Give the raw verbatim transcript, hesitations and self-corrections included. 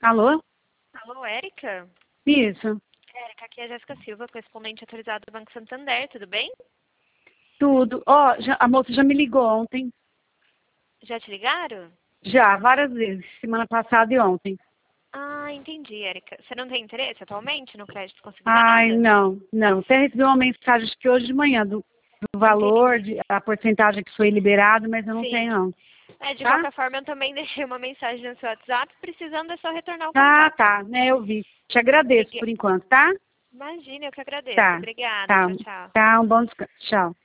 Alô? Alô, Érica? Isso. Érica, aqui é a Jéssica Silva, correspondente autorizada do Banco Santander, tudo bem? Tudo. Ó, já- a moça já me ligou ontem. Já te ligaram? Já, várias vezes. Semana passada e ontem. Ah, entendi, Érica. Você não tem interesse atualmente no crédito Ai, consignado? não, não. Até recebi uma mensagem acho que hoje de manhã do, do valor, Entendi. de, a porcentagem que foi liberado, mas eu não Sim. tenho, não. É, de Tá? qualquer forma, eu também deixei uma mensagem no seu WhatsApp, precisando é só retornar o Ah, contato. tá. Né, eu vi. Te agradeço Ligue- por enquanto, tá? Imagina, eu que agradeço. Tá. Obrigada, Tá. tchau, tchau. Tá, um bom descanso. Tchau.